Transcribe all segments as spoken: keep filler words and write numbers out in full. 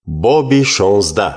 باب شانزده.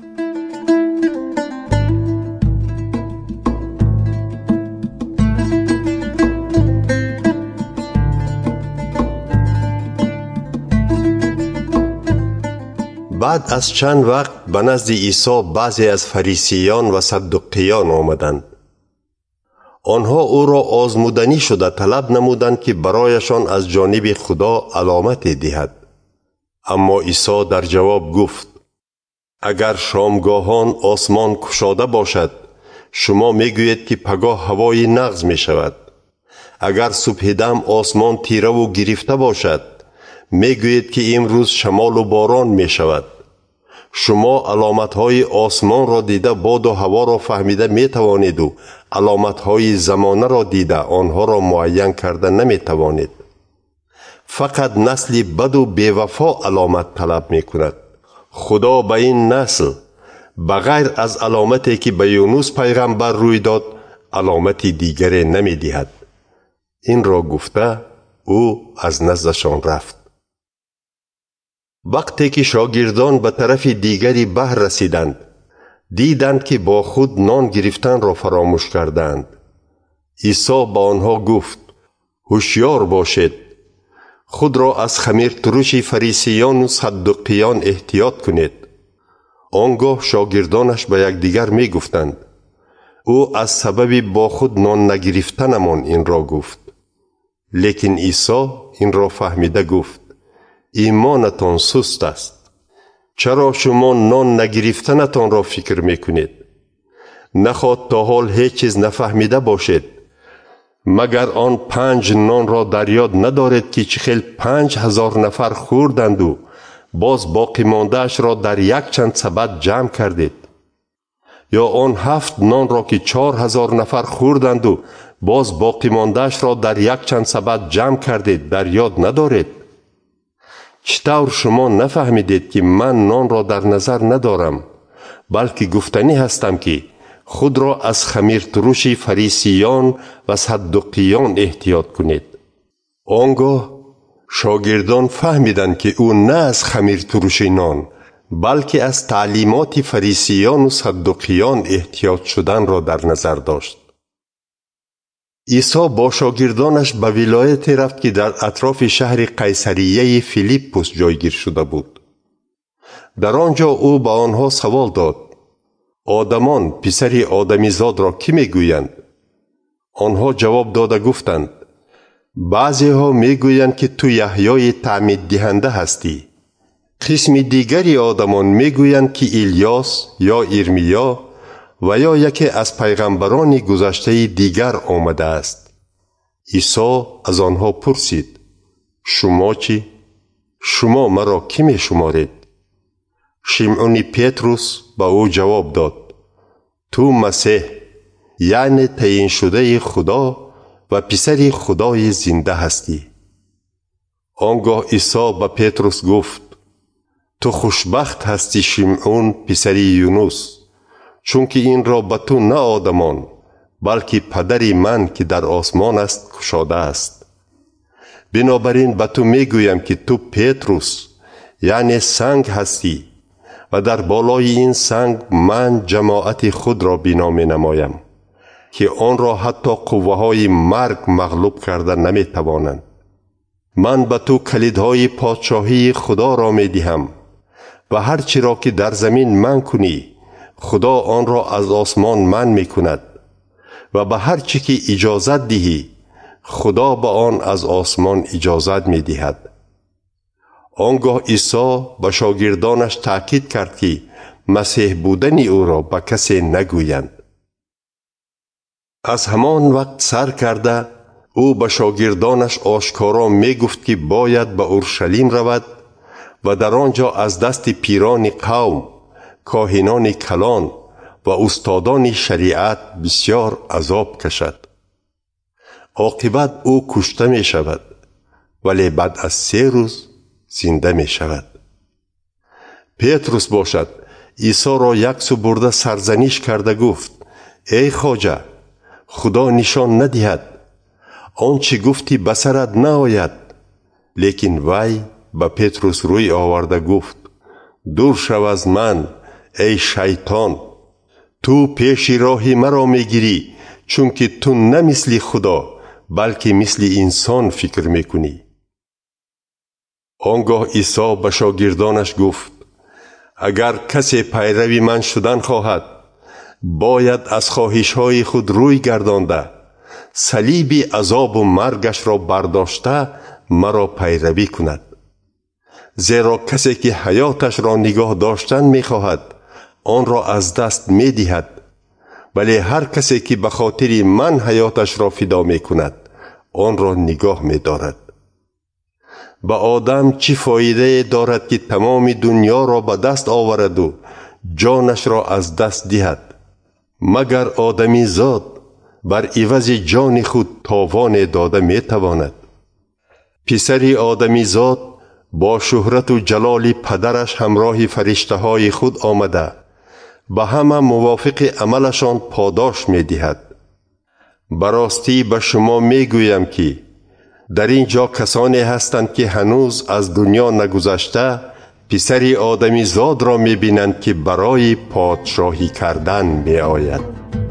بعد از چند وقت به نزد عیسی بعضی از فریسیان و صدوقیان آمدند. آنها او را آزمودنی شده طلب نمودند که برایشان از جانب خدا علامتی دهد. اما عیسی در جواب گفت: اگر شامگاهان آسمان گشاده باشد، شما میگویید که پگاه هوای نغز می شود. اگر صبح دم آسمان تیره و گرفته باشد، میگویید که امروز شمال و باران می شود. شما علامتهای آسمان را دیده باد و هوا را فهمیده می توانید و علامتهای زمانه را دیده آنها را معین کرده نمی توانید. فقط نسل بد و بیوفا علامت طلب می کند. خدا به این نسل بغیر از علامتی که به یونس پیغمبر روی داد علامتی دیگری نمی دهد. این را گفته او از نزدشان رفت. وقتی که شاگردان به طرف دیگری بحر رسیدند، دیدند که با خود نان گرفتن را فراموش کردند. عیسی به آنها گفت: هوشیار باشید، خود را از خمیر ترش فریسیان و صدوقیان احتیاط کنید. آنگاه شاگردانش به یکدیگر می گفتند: او از سبب با خود نان نگرفتنمان این را گفت. لیکن عیسی این را فهمیده گفت: ایمانتان سست است. چرا شما نان نگرفتنتان را فکر می کنید؟ نخواد تا حال هیچ چیز نفهمیده باشید، مگر آن پنج نان را در یاد ندارید که چخیل پنج هزار نفر خوردند و باز باقی ماندهش را در یک چند سبد جمع کردید؟ یا آن هفت نان را که چهار هزار نفر خوردند و باز باقی ماندهش را در یک چند سبد جمع کردید در یاد ندارید؟ چطور شما نفهمیدید که من نان را در نظر ندارم، بلکه گفتنی هستم که خود را از خمیر ترش فریسیان و صدوقیان احتیاط کنید؟ آنگاه شاگردان فهمیدند که او نه از خمیر ترش نان بلکه از تعلیمات فریسیان و صدوقیان احتیاط شدن را در نظر داشت. عیسی با شاگردانش به ولایتی رفت که در اطراف شهر قیصریه فیلیپوس جایگیر شده بود. در آنجا او به آنها سوال داد: آدمان پسر آدمیزاد را کی میگویند؟ آنها جواب داده گفتند: بعضی ها میگویند که تو یحیای تعمید دهنده هستی. قسم دیگری آدمان میگویند که الیاس یا ارمیا و یا یکی از پیغمبران گذشته دیگر آمده است. عیسی از آنها پرسید: شما چی؟ شما مرا کی می شمارید؟ شمعون پتروس به او جواب داد: تو مسیح، یعنی تعیین شده خدا و پسر خدای زنده هستی. آنگاه عیسی به پتروس گفت: تو خوشبخت هستی شمعون پسر یونس، چون که این را به تو نه آدمان بلکه پدر من که در آسمان است گشاده است. بنابراین به تو میگویم که تو پتروس، یعنی سنگ هستی، و در بالای این سنگ من جماعت خود را بنا می نمایم که آن را حتی قوه های مرگ مغلوب کرده نمی توانند. من به تو کلیدهای پادشاهی خدا را می دهم و هر چی را که در زمین من کنی خدا آن را از آسمان من می کند و به هر چی که اجازت دهی خدا به آن از آسمان اجازت می دهد. آنگاه عیسی به شاگردانش تأکید کرد که مسیح بودن او را به کسی نگویند. از همان وقت سر کرده او به شاگردانش آشکارا می گفت که باید به اورشلیم رود و در آنجا از دست پیران قوم، کاهنان کلان و استادان شریعت بسیار عذاب کشد. عاقبت او کشته می شود، ولی بعد از سه روز زنده می شود. پتروس باشد عیسی را یک سو برده سرزنش کرده گفت: ای خواجه، خدا نشان ندهد، آنچه گفتی بسرت نآید. لیکن وی به پتروس روی آورده گفت: دور شو از من ای شیطان. تو پیش راهی مرا میگیری، چون که تو نه مثل خدا بلکه مثل انسان فکر میکنی. آنگاه عیسی به شاگردانش گفت اگر کسی پیروی من شدن خواهد، باید از خواهش‌های خود روی گردانده، صلیب عذاب و مرگش را برداشته مرا پیروی کند. زیرا کسی که حیاتش را نگاه داشتن می‌خواهد، آن را از دست می‌دهد، ولی هر کسی که به خاطر من حیاتش را فدا می‌کند، آن را نگاه می‌دارد. به آدم چه فایده دارد که تمام دنیا را به دست آورد و جانش را از دست دهد، مگر آدمی زاد بر عوض جان خود تاوان داده می تواند؟ پسر آدمی زاد با شهرت و جلال پدرش همراه فرشته های خود آمده، به همه موافق عملشان پاداش می دهد. براستی به شما می گویم که در اینجا کسانی هستند که هنوز از دنیا نگذشته پسر آدمی زاد را می بینند که برای پادشاهی کردن می آید.